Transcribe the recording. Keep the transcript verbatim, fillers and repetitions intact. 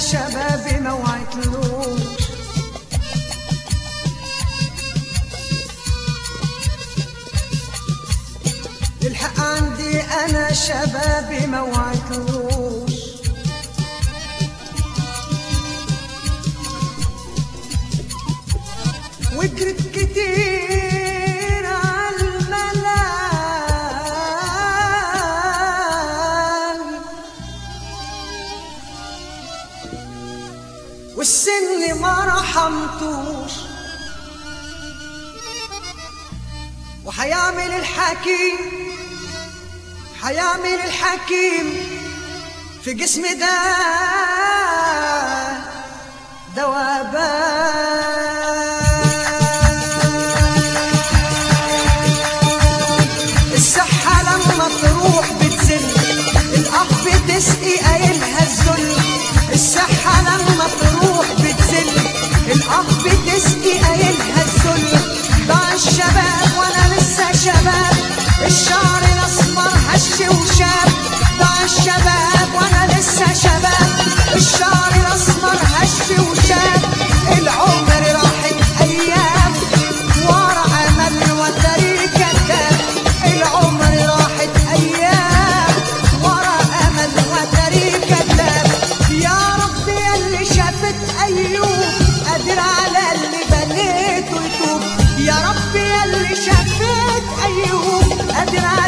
شبابي ما وعيتلوش. الحق عندي انا شبابي ما وعيتلوش. وجرت كتير عالملال والسن ما رحمتوش. وحيعمل الحكيم حيعمل الحكيم في جسمي ده دوابان. الصحة لما تروح بتزل، الأخ بتسقي قايلها الذل. الصحة لما تروح بتزل، الأخ بتسقي قايلها الذل. ضاع الشباب وانا لسه شباب، الشعر الاسمر هش وشاب. ضاع الشباب وانا لسه شباب، الشعر الاسمر هش وشاب. العمر راحت ايام ورا امل وتاريخ كذاب. العمر راحت ايام ورا امل وتاريخ كذاب. يا رب ياللي شافت ايوب قادر على اللي بنيته يتوب. يا رب ياللي شافت ايوب قادر